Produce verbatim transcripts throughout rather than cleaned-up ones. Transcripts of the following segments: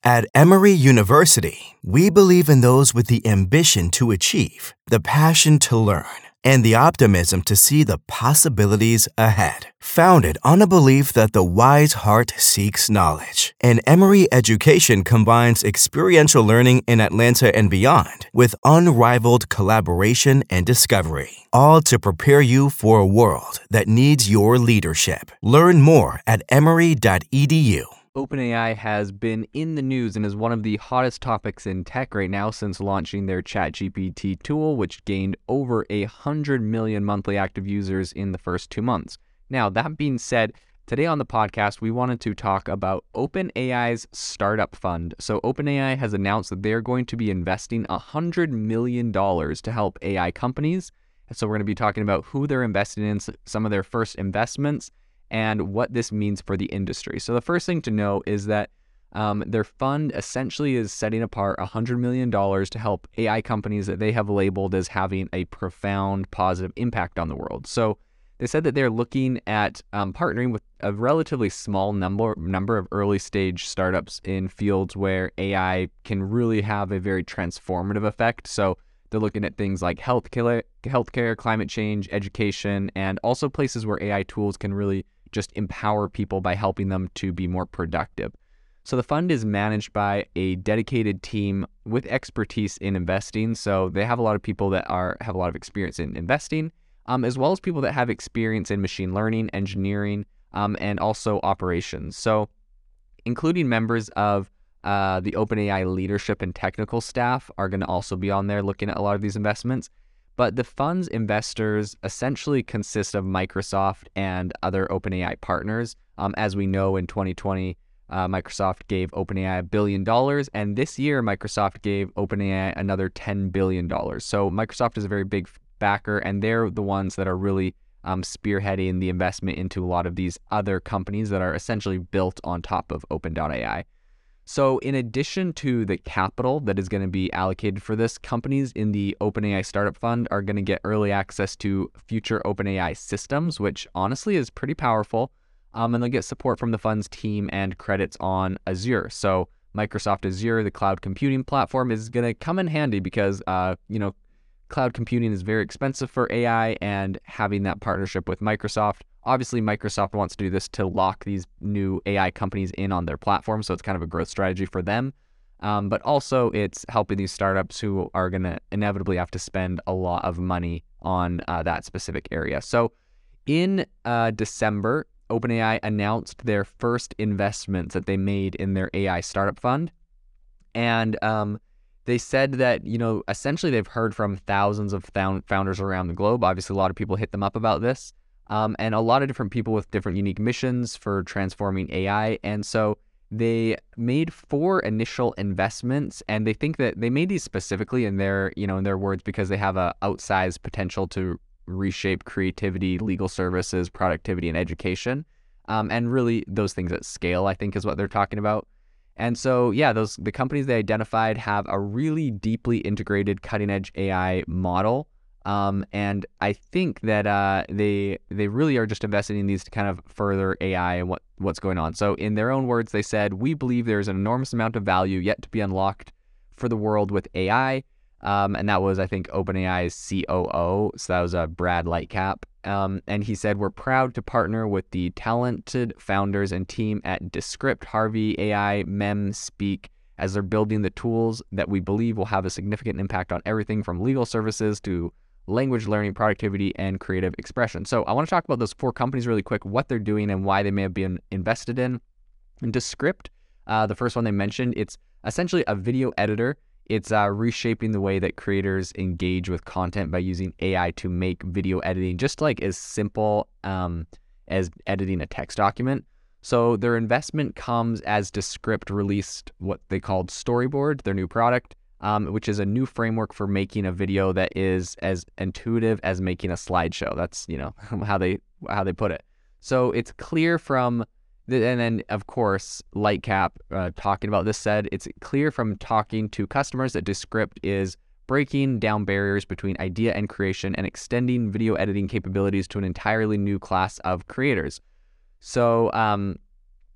At Emory University, we believe in those with the ambition to achieve, the passion to learn, and the optimism to see the possibilities ahead. Founded on a belief that the wise heart seeks knowledge, and Emory education combines experiential learning in Atlanta and beyond with unrivaled collaboration and discovery, all to prepare you for a world that needs your leadership. Learn more at emory dot e d u. OpenAI has been in the news and is one of the hottest topics in tech right now since launching their ChatGPT tool, which gained over a hundred million monthly active users in the first two months. Now, that being said, today on the podcast, we wanted to talk about OpenAI's startup fund. So OpenAI has announced that they're going to be investing one hundred million dollars to help A I companies. So we're going to be talking about who they're investing in, some of their first investments, and what this means for the industry. So the first thing to know is that um, their fund essentially is setting apart one hundred million dollars to help A I companies that they have labeled as having a profound positive impact on the world. So they said that they're looking at um, partnering with a relatively small number, number of early stage startups in fields where A I can really have a very transformative effect. So they're looking at things like healthcare, healthcare, climate change, education, and also places where A I tools can really just empower people by helping them to be more productive. So the fund is managed by a dedicated team with expertise in investing. So they have a lot of people that are have a lot of experience in investing, um, as well as people that have experience in machine learning, engineering, um, and also operations. So including members of uh, the OpenAI leadership and technical staff are going to also be on there looking at a lot of these investments. But the fund's investors essentially consist of Microsoft and other OpenAI partners. Um, as we know, in twenty twenty, uh, Microsoft gave OpenAI a billion dollars, and this year Microsoft gave OpenAI another ten billion dollars. So Microsoft is a very big backer, and they're the ones that are really um, spearheading the investment into a lot of these other companies that are essentially built on top of Open dot A I. So in addition to the capital that is going to be allocated for this, companies in the OpenAI Startup Fund are going to get early access to future OpenAI systems, which honestly is pretty powerful. Um, and they'll get support from the fund's team and credits on Azure. So Microsoft Azure, the cloud computing platform, is going to come in handy because, uh, you know, cloud computing is very expensive for A I, and having that partnership with Microsoft. Obviously, Microsoft wants to do this to lock these new A I companies in on their platform, so it's kind of a growth strategy for them. Um, but also, it's helping these startups who are going to inevitably have to spend a lot of money on uh, that specific area. So in uh, December, OpenAI announced their first investments that they made in their A I startup fund. And um, they said that, you know, essentially they've heard from thousands of founders around the globe. Obviously, a lot of people hit them up about this. Um, and a lot of different people with different unique missions for transforming A I. And so they made four initial investments, and they think that they made these specifically in their, you know, in their words, because they have a outsized potential to reshape creativity, legal services, productivity, and education. Um, and really those things at scale, I think, is what they're talking about. And so, yeah, those the companies they identified have a really deeply integrated cutting-edge A I model. Um, and I think that uh, they they really are just investing in these to kind of further A I and what, what's going on. So in their own words, they said, "We believe there's an enormous amount of value yet to be unlocked for the world with A I." Um, and that was, I think, OpenAI's C O O. So that was uh, Brad Lightcap. Um, and he said, "We're proud to partner with the talented founders and team at Descript, Harvey, A I, Mem, Speak, as they're building the tools that we believe will have a significant impact on everything from legal services to language learning, productivity, and creative expression." So I want to talk about those four companies really quick, what they're doing and why they may have been invested in. And Descript, uh, the first one they mentioned, it's essentially a video editor. It's uh, reshaping the way that creators engage with content by using A I to make video editing just like as simple um, as editing a text document. So their investment comes as Descript released what they called Storyboard, their new product, um, which is a new framework for making a video that is as intuitive as making a slideshow. That's, you know, how they how they put it. So it's clear from the, and then of course Lightcap uh, talking about this said it's clear from talking to customers that Descript is breaking down barriers between idea and creation and extending video editing capabilities to an entirely new class of creators. So um,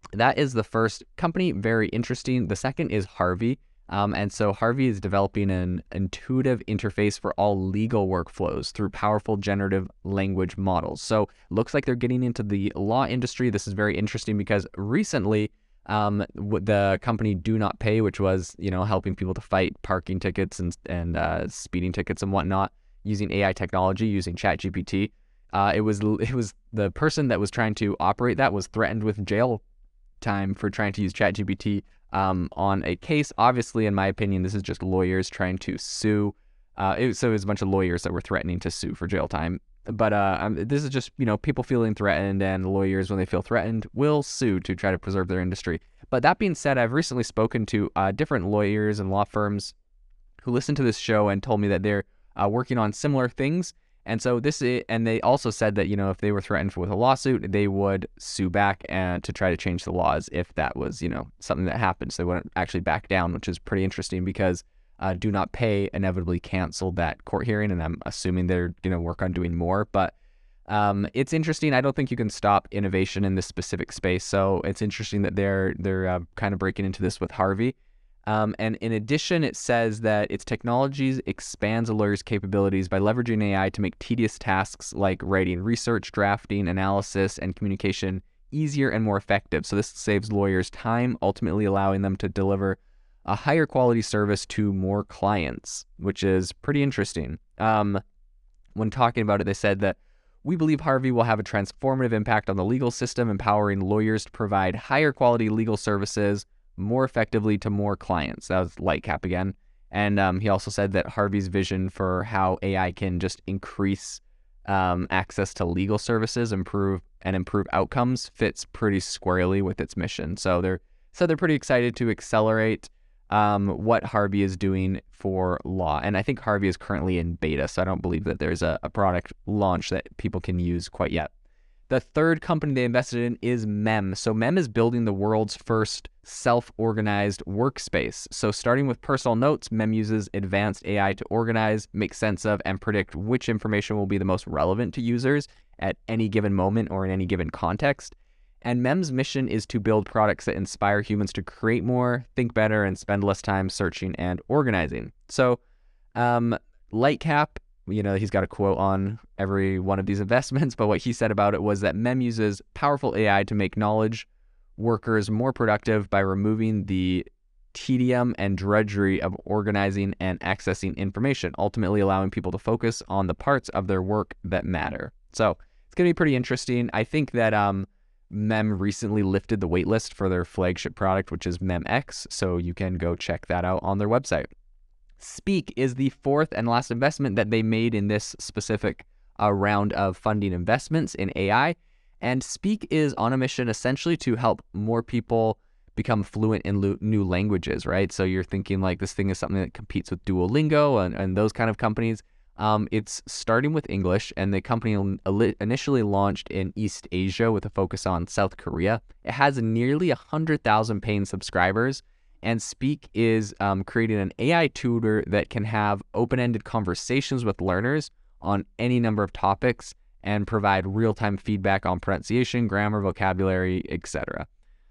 that is the first company, very interesting. The second is Harvey. Um, and so Harvey is developing an intuitive interface for all legal workflows through powerful generative language models. So looks like they're getting into the law industry. This is very interesting because recently um, the company Do Not Pay, which was, you know, helping people to fight parking tickets and, and uh, speeding tickets and whatnot using A I technology, using ChatGPT. Uh, it was it was the person that was trying to operate that was threatened with jail time for trying to use ChatGPT um, on a case. Obviously, in my opinion, this is just lawyers trying to sue. Uh, it, so it was a bunch of lawyers that were threatening to sue for jail time. But uh, um, this is just, you know, people feeling threatened, and lawyers, when they feel threatened, will sue to try to preserve their industry. But that being said, I've recently spoken to uh, different lawyers and law firms who listened to this show and told me that they're uh, working on similar things. And so this is, and they also said that, you know, if they were threatened with a lawsuit, they would sue back and to try to change the laws if that was, you know, something that happened. So they wouldn't actually back down, which is pretty interesting because uh, Do Not Pay inevitably canceled that court hearing, and I'm assuming they're going to work on doing more. But um, it's interesting. I don't think you can stop innovation in this specific space. So it's interesting that they're they're uh, kind of breaking into this with Harvey. Um, and in addition, it says that its technologies expands a lawyer's capabilities by leveraging A I to make tedious tasks like writing research, drafting, analysis, and communication easier and more effective. So this saves lawyers time, ultimately allowing them to deliver a higher quality service to more clients, which is pretty interesting. Um, when talking about it, they said that we believe Harvey will have a transformative impact on the legal system, empowering lawyers to provide higher quality legal services more effectively to more clients. That was Lightcap again. And um, he also said that Harvey's vision for how A I can just increase um, access to legal services, improve and improve outcomes fits pretty squarely with its mission. So they're so they're pretty excited to accelerate um, what Harvey is doing for law. And I think Harvey is currently in beta, so I don't believe that there's a, a product launch that people can use quite yet. The third company they invested in is Mem. So Mem is building the world's first self-organized workspace. So starting with personal notes, Mem uses advanced A I to organize, make sense of, and predict which information will be the most relevant to users at any given moment or in any given context. And Mem's mission is to build products that inspire humans to create more, think better, and spend less time searching and organizing. So um, Lightcap, you know, he's got a quote on every one of these investments, but what he said about it was that Mem uses powerful A I to make knowledge workers more productive by removing the tedium and drudgery of organizing and accessing information, ultimately allowing people to focus on the parts of their work that matter. So it's going to be pretty interesting. I think that um, Mem recently lifted the waitlist for their flagship product, which is MEmX, so you can go check that out on their website. Speak is the fourth and last investment that they made in this specific uh, round of funding investments in A I. And Speak is on a mission essentially to help more people become fluent in lo- new languages, right? So you're thinking like this thing is something that competes with Duolingo and, and those kind of companies. Um, it's starting with English, and the company initially launched in East Asia with a focus on South Korea. It has nearly one hundred thousand paying subscribers. And Speak is um, creating an A I tutor that can have open-ended conversations with learners on any number of topics and provide real-time feedback on pronunciation, grammar, vocabulary, et cetera.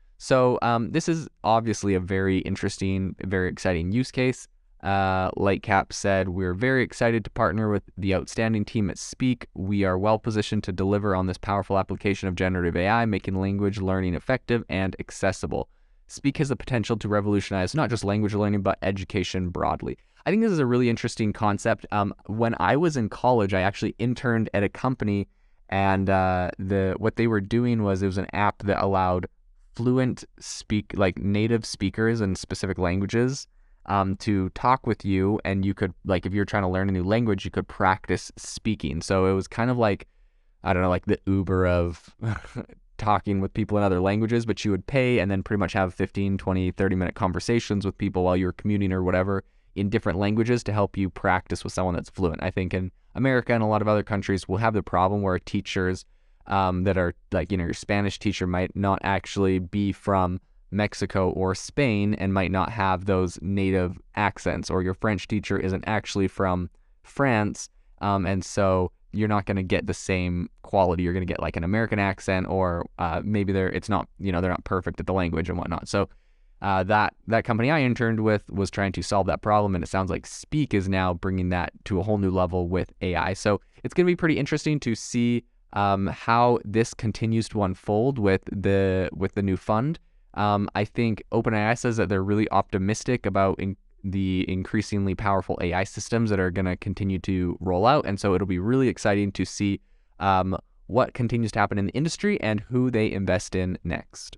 So um, this is obviously a very interesting, very exciting use case. Uh, Lightcap said, "We're very excited to partner with the outstanding team at Speak. We are well positioned to deliver on this powerful application of generative A I, making language learning effective and accessible. Speak has the potential to revolutionize not just language learning, but education broadly." I think this is a really interesting concept. Um, when I was in college, I actually interned at a company, and uh, the what they were doing was it was an app that allowed fluent speak, like native speakers in specific languages, um, to talk with you, and you could, like, if you're trying to learn a new language, you could practice speaking. So it was kind of like, I don't know, like the Uber of talking with people in other languages, but you would pay and then pretty much have fifteen, twenty, thirty minute conversations with people while you were commuting or whatever in different languages to help you practice with someone that's fluent. I think in America and a lot of other countries will have the problem where teachers um, that are like, you know, your Spanish teacher might not actually be from Mexico or Spain and might not have those native accents, or your French teacher isn't actually from France. Um, and so you're not going to get the same quality. You're going to get like an American accent, or uh, maybe they're it's not you know they're not perfect at the language and whatnot. So uh, that that company I interned with was trying to solve that problem, and it sounds like Speak is now bringing that to a whole new level with A I. So it's going to be pretty interesting to see um, how this continues to unfold with the with the new fund. Um, I think OpenAI says that they're really optimistic about in, the increasingly powerful A I systems that are going to continue to roll out. And so it'll be really exciting to see um, what continues to happen in the industry and who they invest in next.